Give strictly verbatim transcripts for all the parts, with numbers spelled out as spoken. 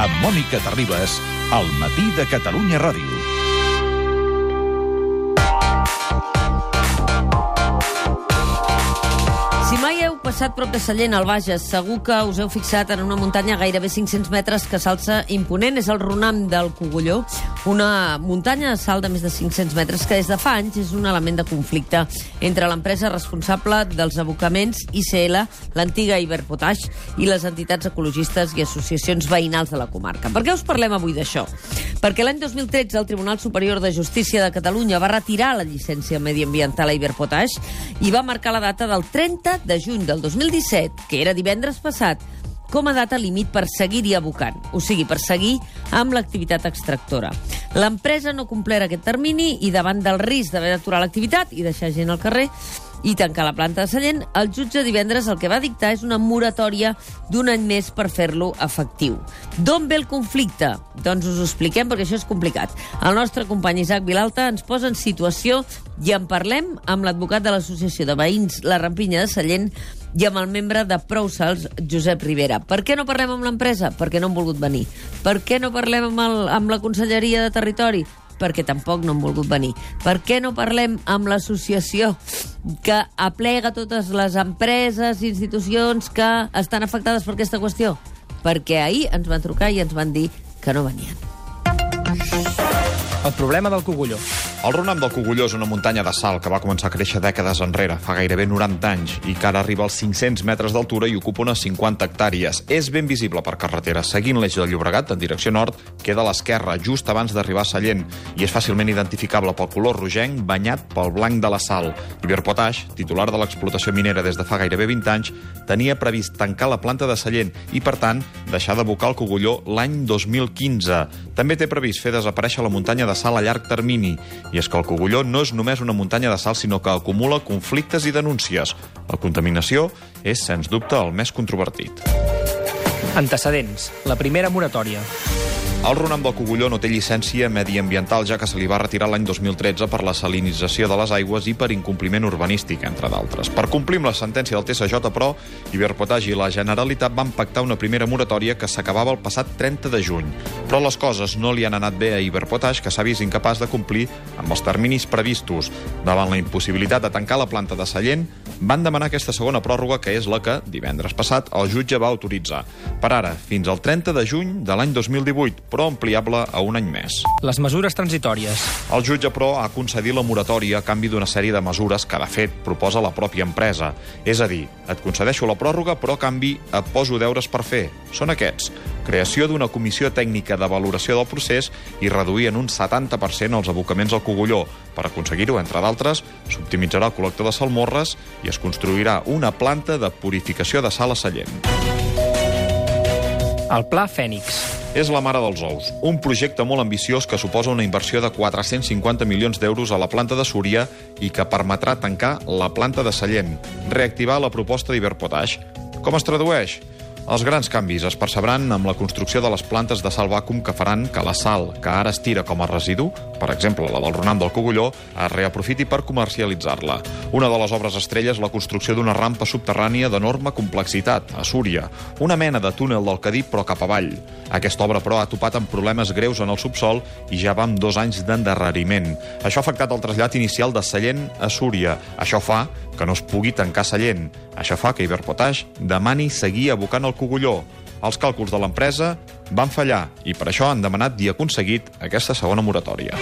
amb Mònica Terribas, al matí de Catalunya Ràdio. Si mai heu passat prop de Sallent, al Bages, segur que us heu fixat en una muntanya gairebé cinc-cents metres que s'alça imponent. És el Runam del Cogulló, una muntanya de salt de més de cinc-cents metres que des de fa anys és un element de conflicte entre l'empresa responsable dels abocaments I C L, l'antiga Iberpotash, i les entitats ecologistes i associacions veïnals de la comarca. Per què us parlem avui d'això? Perquè l'any dos mil tretze el Tribunal Superior de Justícia de Catalunya va retirar la llicència mediambiental a Iberpotash i va marcar la data del trenta de juny del dos mil disset, que era divendres passat, com a data límit per seguir-hi abocant, o sigui, per seguir amb l'activitat extractora. L'empresa no complert aquest termini i davant del risc d'haver d'aturar l'activitat i deixar gent al carrer i tancar la planta de Sallent, el jutge divendres el que va dictar és una moratòria d'un any més per fer-lo efectiu. D'on ve el conflicte? Doncs us ho expliquem perquè això és complicat. El nostre company Isaac Vilalta ens posa en situació i en parlem amb l'advocat de l'Associació de Veïns La Rampinya de Sallent i amb el membre de Prou Salts, Josep Rivera. Per què no parlem amb l'empresa? Perquè no han volgut venir. Per què no parlem amb, el, amb la Conselleria de Territori? Perquè tampoc no han volgut venir. Per què no parlem amb l'associació que aplega totes les empreses i institucions que estan afectades per aquesta qüestió? Perquè ahir ens van trucar i ens van dir que no venien. El problema del Cogulló. El Runam del Cogulló és una muntanya de salt que va començar a créixer dècades enrere, fa gairebé noranta anys, i que ara arriba als cinc-cents metres d'altura i ocupa unes cinquanta hectàrees. És ben visible per carretera. Seguint l'eix del Llobregat, en direcció nord, queda a l'esquerra, just abans d'arribar a Sallent, i és fàcilment identificable pel color rogenc banyat pel blanc de la sal. Iberpotash, titular de l'explotació minera des de fa gairebé vint anys, tenia previst tancar la planta de Sallent i, per tant, deixar d'abocar el Cogulló l'any dos mil quinze. També té previst fer desaparèixer la muntanya de sal a llarg termini. I és que el Cogulló no és només una muntanya de sal, sinó que acumula conflictes i denúncies. La contaminació és, sens dubte, el més controvertit. Antecedents. La primera moratòria. El Runam del Cogulló no té llicència mediambiental, ja que se li va retirar l'any dos mil tretze per la salinització de les aigües i per incompliment urbanístic, entre d'altres. Per complir amb la sentència del T S J, però, Iberpotash i la Generalitat van pactar una primera moratòria que s'acabava el passat trenta de juny. Però les coses no li han anat bé a Iberpotash, que s'ha vist incapaç de complir amb els terminis previstos. Davant la impossibilitat de tancar la planta de Sallent, van demanar aquesta segona pròrroga, que és la que, divendres passat, el jutge va autoritzar. Per ara, fins al trenta de juny de l'any dos mil divuit, però ampliable a un any més. Les mesures transitòries. El jutge, però, ha concedit la moratòria a canvi d'una sèrie de mesures que, de fet, proposa la pròpia empresa. És a dir, et concedeixo la pròrroga, però a canvi et poso deures per fer. Són aquests: creació d'una comissió tècnica de valoració del procés i reduir en un setanta per cent els abocaments al Cogulló. Per aconseguir-ho, entre d'altres, s'optimitzarà el col·lector de salmorres i es construirà una planta de purificació de sal a Sallent. El Pla Fènix. És la mare dels ous, un projecte molt ambiciós que suposa una inversió de quatre-cents cinquanta milions d'euros a la planta de Súria i que permetrà tancar la planta de Sallent, reactivar la proposta d'Iberpotash. Com es tradueix? Els grans canvis es percebran amb la construcció de les plantes de sal vàcum que faran que la sal, que ara es tira com a residu, per exemple la del Runam del Cogulló, es reaprofiti per comercialitzar-la. Una de les obres estrelles és la construcció d'una rampa subterrània d'enorme complexitat, a Súria, una mena de túnel del Cadí però cap avall. Aquesta obra, però, ha topat amb problemes greus en el subsol i ja va amb dos anys d'endarreriment. Això ha afectat el trasllat inicial de Sallent a Súria. Això fa que no es pugui tancar Sallent. Això fa que Iberpotash demani seguir abocant el Cogulló. Els càlculs de l'empresa van fallar i per això han demanat i aconseguit aquesta segona moratòria.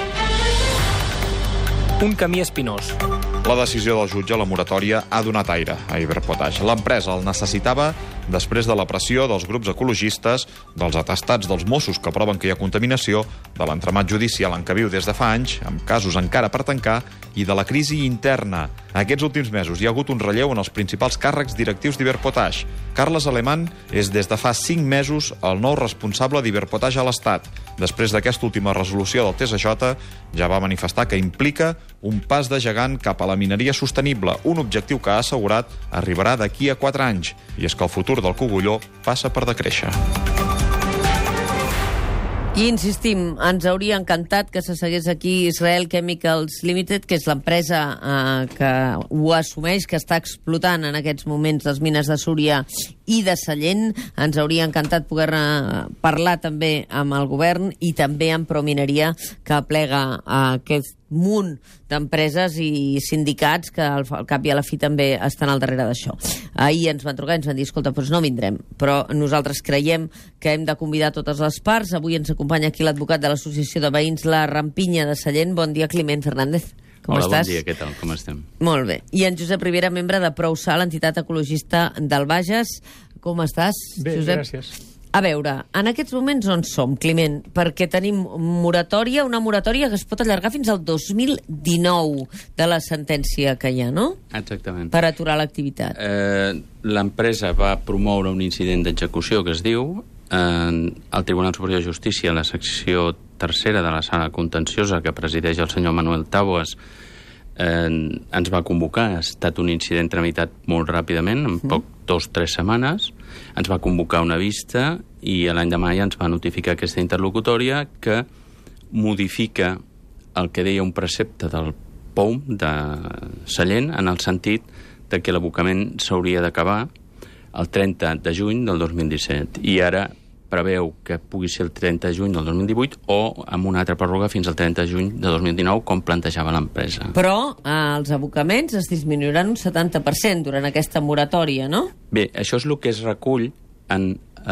Un camí espinós. La decisió del jutge, la moratòria, ha donat aire a Iberpotash. L'empresa el necessitava després de la pressió dels grups ecologistes, dels atestats dels Mossos que proven que hi ha contaminació, de l'entramat judicial en què viu des de fa anys, amb casos encara per tancar, i de la crisi interna. Aquests últims mesos hi ha hagut un relleu en els principals càrrecs directius d'Iberpotash. Carles Alemán és des de fa cinc mesos el nou responsable d'Iberpotash a l'Estat. Després d'aquesta última resolució del T S J, ja va manifestar que implica un pas de gegant cap a la mineria sostenible, un objectiu que ha assegurat arribarà d'aquí a quatre anys. I és que el futur del Cogulló passa per decréixer. I insistim, ens hauria encantat que se segués aquí Israel Chemicals Limited, que és l'empresa eh, que ho assumeix, que està explotant en aquests moments les mines de Súria i de Sallent. Ens hauria encantat poder parlar també amb el govern i també amb Promineria, que aplega aquest munt d'empreses i sindicats que al cap i a la fi també estan al darrere d'això. Ahir ens van trucar i ens van dir, escolta, doncs no vindrem, però nosaltres creiem que hem de convidar totes les parts. Avui ens acompanya aquí l'advocat de l'Associació de Veïns La Rampinya de Sallent. Bon dia, Climent Fernández. Com Hola, estàs? Bon dia, què tal? Com estem? Molt bé. I en Josep Rivera, membre de Prou Sal, entitat ecologista del Bages. Com estàs, Bé, Josep? gràcies. A veure, en aquests moments on som, Climent? Perquè tenim moratòria, una moratòria que es pot allargar fins al dos mil dinou de la sentència que hi ha, no? Exactament. Per aturar l'activitat. Eh, L'empresa va promoure un incident d'execució que es diu eh, al Tribunal Superior de Justícia, la secció tercera de la sala contenciosa que presideix el senyor Manuel Taboas, eh, ens va convocar. Ha estat un incident tramitat molt ràpidament, en poc, dos o tres setmanes. Ens va convocar una vista i l'any de maig ens va notificar aquesta interlocutòria que modifica el que deia un precepte del P O U de Sallent en el sentit de que l'abocament s'hauria d'acabar el trenta de juny del dos mil disset i ara preveu que pugui ser el trenta de juny del dos mil divuit o amb una altra pròrroga fins al trenta de juny de dos mil dinou, com plantejava l'empresa. Però eh, els abocaments es disminuiran un setanta per cent durant aquesta moratòria, no? Bé, això és el que es recull en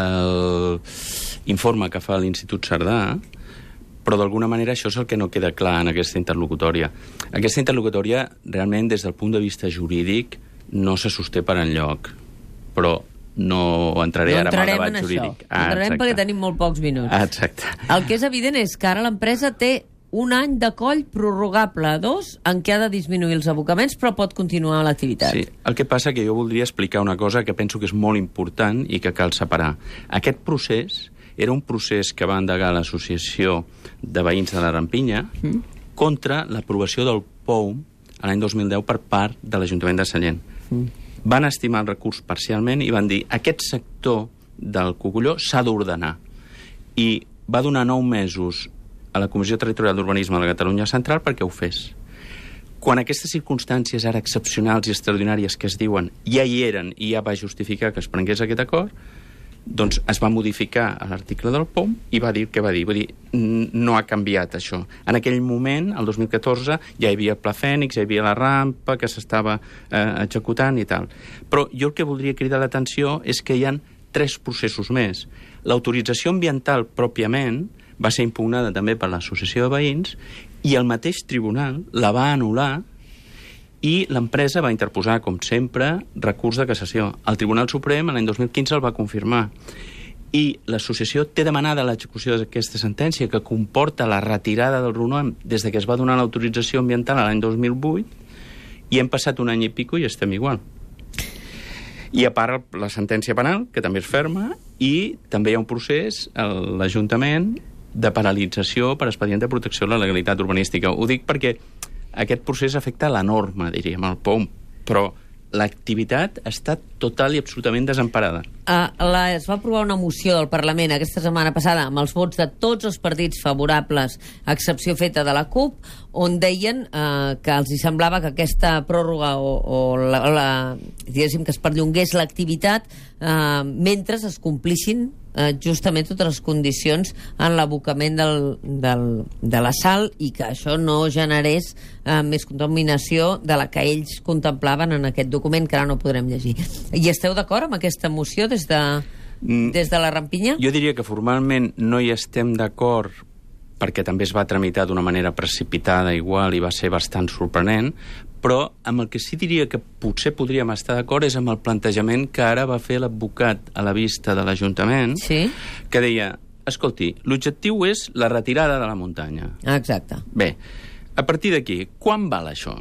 l'informe que fa l'Institut Cerdà, però d'alguna manera això és el que no queda clar en aquesta interlocutòria. Aquesta interlocutòria, realment, des del punt de vista jurídic, no se sosté per enlloc, però no entraré no ara en el debat en jurídic. Ah, entrarem perquè tenim molt pocs minuts. Exacte. El que és evident és que ara l'empresa té un any de coll prorrogable, dos, en què ha de disminuir els abocaments, però pot continuar l'activitat. Sí, el que passa que jo voldria explicar una cosa que penso que és molt important i que cal separar. Aquest procés era un procés que va endegar l'Associació de Veïns de la Rampinya mm. contra l'aprovació del P O U l'any dos mil deu per part de l'Ajuntament de Sallent. Mm. Van estimar el recurs parcialment i van dir aquest sector del Cogulló s'ha d'ordenar. I va donar nou mesos a la Comissió Territorial d'Urbanisme de la Catalunya Central perquè ho fes. Quan aquestes circumstàncies ara excepcionals i extraordinàries que es diuen ja hi eren i ja va justificar que es prengués aquest acord, doncs es va modificar l'article del P O M i va dir què va dir. Vull dir, no ha canviat això. En aquell moment, el dos mil catorze, ja hi havia Pla Fènix, ja hi havia la rampa que s'estava eh, executant i tal. Però jo el que voldria cridar l'atenció és que hi ha tres processos més. L'autorització ambiental pròpiament va ser impugnada també per l'Associació de Veïns i el mateix tribunal la va anul·lar i l'empresa va interposar, com sempre, recurs de cassació. El Tribunal Suprem l'any dos mil quinze el va confirmar i l'associació té demanada l'execució d'aquesta sentència que comporta la retirada del RUNOM des de que es va donar l'autorització ambiental l'any dos mil vuit i hem passat un any i pico i estem igual. I a part la sentència penal, que també és ferma, i també hi ha un procés a l'Ajuntament de paralització per expedient de protecció de la legalitat urbanística. Ho dic perquè aquest procés afecta la norma, diríem, el P O M, però l'activitat està total i absolutament desemparada. Uh, la, es va aprovar una moció del Parlament aquesta setmana passada amb els vots de tots els partits favorables, a excepció feta de la CUP, on deien uh, que els hi semblava que aquesta pròrroga o, o la, la, diguéssim que es perllongués l'activitat uh, mentre es complissin uh, justament totes les condicions en l'abocament del, del, de la sal i que això no generés uh, més contaminació de la que ells contemplaven en aquest document que ara no podrem llegir. I esteu d'acord amb aquesta moció des de, des de la Rampinya? Jo diria que formalment no hi estem d'acord perquè també es va tramitar d'una manera precipitada igual i va ser bastant sorprenent, però amb el que sí diria que potser podríem estar d'acord és amb el plantejament que ara va fer l'advocat a la vista de l'Ajuntament, sí? Que deia, escolti, l'objectiu és la retirada de la muntanya. Exacte. Bé, a partir d'aquí, quan val això?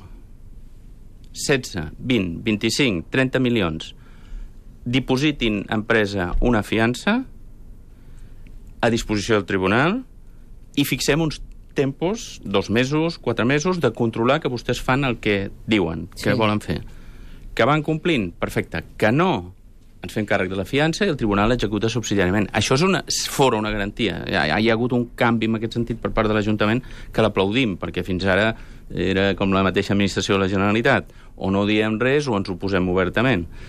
setze, vint, vint-i-cinc, trenta milions. Dipositin empresa una fiança a disposició del tribunal i fixem uns tempos, dos mesos, quatre mesos, de controlar que vostès fan el que diuen, que sí. volen fer. Que van complint? Perfecte. Que no, ens fem càrrec de la fiança i el tribunal executa subsidiàriament. Això és una, fora una garantia. Hi ha, hi ha hagut un canvi en aquest sentit per part de l'Ajuntament que l'aplaudim, perquè fins ara era com la mateixa administració de la Generalitat. O no diem res o ens oposem obertament.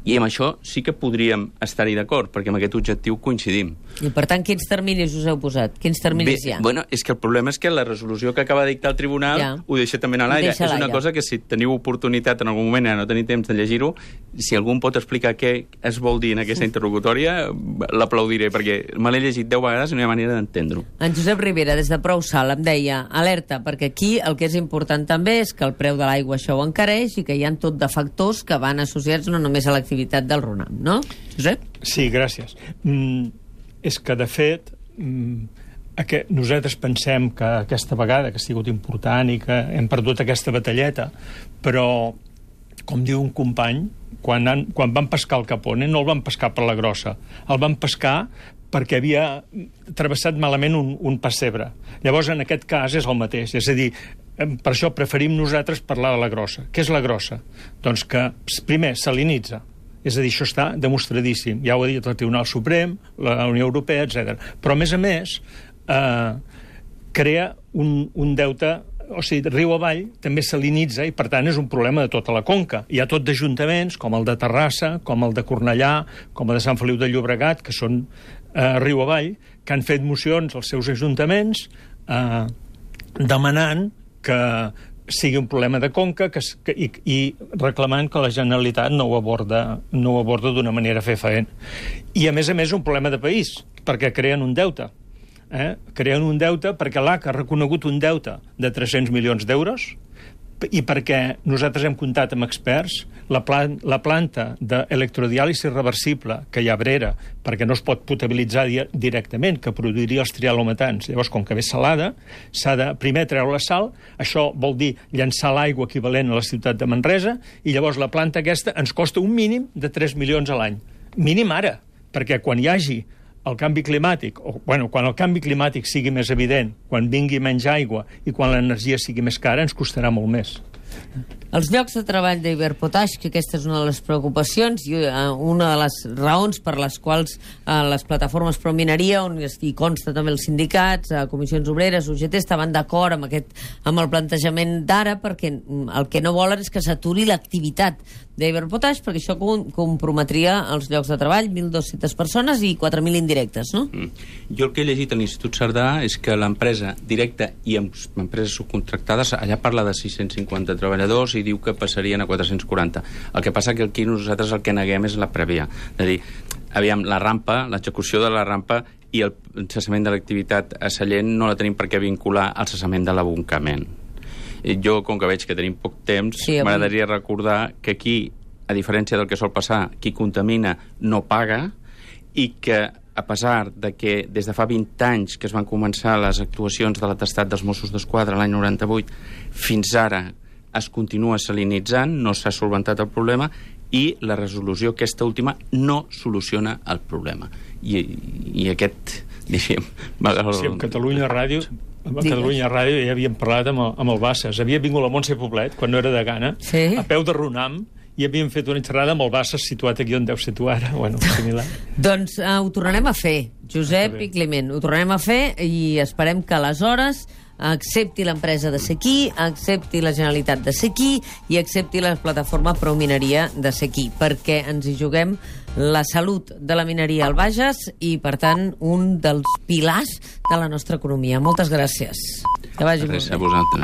I amb això sí que podríem estar-hi d'acord, perquè amb aquest objectiu coincidim. I per tant, quins terminis us heu posat? Quins terminis Bé, hi ha? Bueno, és que el problema és que la resolució que acaba de dictar el tribunal ja. ho deixa també a l'aire. Deixa És una l'aire. cosa que si teniu oportunitat en algun moment, no teniu temps de llegir-ho, si algú em pot explicar què es vol dir en aquesta interlocutòria, l'aplaudiré, perquè me l'he llegit deu vegades i no hi ha manera d'entendre-ho. En Josep Rivera, des de Prou Sal, em deia, alerta, perquè aquí el que és important també és que el preu de l'aigua això ho encareix i que hi ha tot de factors que van associats no només a l'activitat del RUNAM, no? Josep? Sí, gràcies. Mm, és que, de fet, mm, aquest, nosaltres pensem que aquesta vegada que ha sigut important i que hem perdut aquesta batalleta, però, com diu un company, quan, han, quan van pescar el Capone no el van pescar per la grossa, el van pescar perquè havia travessat malament un, un pessebre. Llavors, en aquest cas, és el mateix. És a dir, per això preferim nosaltres parlar de la grossa. Què és la grossa? Doncs que, primer, salinitza. És a dir, això està demostradíssim. Ja ho ha dit el Tribunal Suprem, la Unió Europea, etcètera. Però, a més a més, eh, crea un, un deute, o sigui, riu avall també salinitza i, per tant, és un problema de tota la conca. Hi ha tot d'ajuntaments, com el de Terrassa, com el de Cornellà, com el de Sant Feliu de Llobregat, que són eh, riu avall, que han fet mocions als seus ajuntaments eh, demanant que sigui un problema de conca que, que, i, i reclamant que la Generalitat no ho aborda, no ho aborda d'una manera fefaent. I, a més a més, un problema de país, perquè creen un deute. Eh? Creen un deute perquè l'A C A ha reconegut un deute de tres-cents milions d'euros i perquè nosaltres hem comptat amb experts, la, plan la planta d'electrodiàlisi reversible que hi ha a Abrera, perquè no es pot potabilitzar di directament, que produiria els trialometans. Llavors, com que ve salada, s'ha de primer treure la sal, això vol dir llançar l'aigua equivalent a la ciutat de Manresa, i llavors la planta aquesta ens costa un mínim de tres milions a l'any. Mínim ara, perquè quan hi hagi el canvi climàtic, o bueno, quan el canvi climàtic sigui més evident, quan vingui menys aigua i quan l'energia sigui més cara, ens costarà molt més. Els llocs de treball d'Iberpotash, que aquesta és una de les preocupacions i una de les raons per les quals les plataformes pro mineria, on hi consta també els sindicats, comissions obreres, U G T, estaven d'acord amb, aquest, amb el plantejament d'ara, perquè el que no volen és que s'aturi l'activitat d'Iberpotash, perquè això comprometria els llocs de treball, mil dues-centes persones i quatre mil indirectes, no? Mm. Jo el que he llegit a l'Institut Cerdà és que l'empresa directa i empreses subcontractades, allà parla de sis-cents cinquanta treballadors i diu que passarien a quatre-cents quaranta. El que passa que aquí nosaltres el que neguem és la prèvia. És a dir, aviam, la rampa, l'execució de la rampa i el cessament de l'activitat a Sallent no la tenim per què vincular al cessament de l'aboncament. Jo, com que veig que tenim poc temps, sí, m'agradaria recordar que aquí, a diferència del que sol passar, qui contamina no paga i que, a pesar de que des de fa vint anys que es van començar les actuacions de l'atestat dels Mossos d'Esquadra l'any noranta-vuit, fins ara es continua salinitzant, no s'ha solventat el problema i la resolució aquesta última no soluciona el problema. I, i aquest, diguem... Sí, amb Catalunya Ràdio... A Catalunya Ràdio ja havíem parlat amb el, amb el Bassas. Havia vingut la Montse Poblet, quan no era de Gana, sí, a peu de Runam, i havíem fet una xerrada amb el Bassas situat aquí on deu ser tu ara. Bueno, similar. Doncs uh, ho tornarem a fer, Josep i Climent. Ho tornarem a fer i esperem que aleshores accepti l'empresa de ser aquí, accepti la Generalitat de ser aquí i accepti la plataforma pro mineria de ser aquí, perquè ens hi juguem la salut de la mineria al Bages i, per tant, un dels pilars de la nostra economia. Moltes gràcies. Que vagi molt bé. A vosaltres.